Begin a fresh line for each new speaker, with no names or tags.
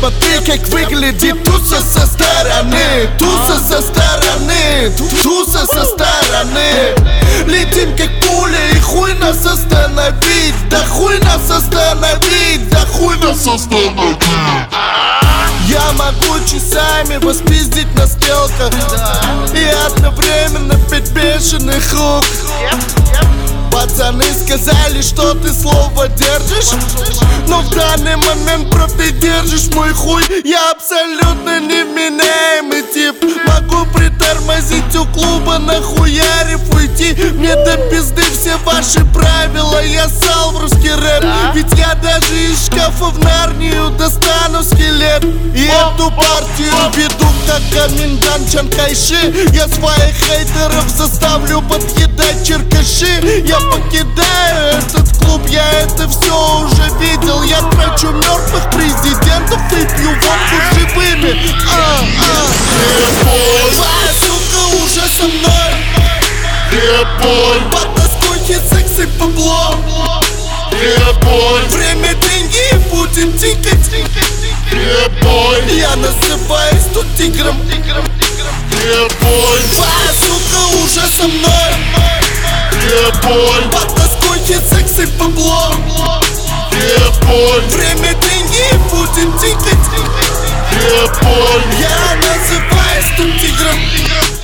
Посмотри, как выглядит туса со стороны. Туса со стороны, туса со стороны. Летим как пуля и хуй нас остановить. Да хуй нас остановить, да хуй нас остановить. Я могу часами вас пиздить на стрелках и одновременно петь бешеных рук. Пацаны сказали, что ты слово держишь, но в данный момент профи держишь мой хуй. Я абсолютно невменяемый тип. Могу притормозить у клуба, нахуярив уйти. Мне до пизды все ваши правила. Я ссал в русский рэп, ведь я даже из шкафа в Нарнию достану скелет. И эту партию веду как комендант Чанкайши. Я своих хейтеров заставлю подъедать черкаши. Я покидаю этот клуб, я это все уже видел. Я трачу мертвых президентов и пью водку живыми. Твоя сука уже со мной. Под доской секс и бабло. Время, деньги и будем тикать. Я называюсь тут тигром. Твоя сука уже со мной. Под доской секс и бабло. Время, деньги и будем тикать. Я называюсь тут тигром.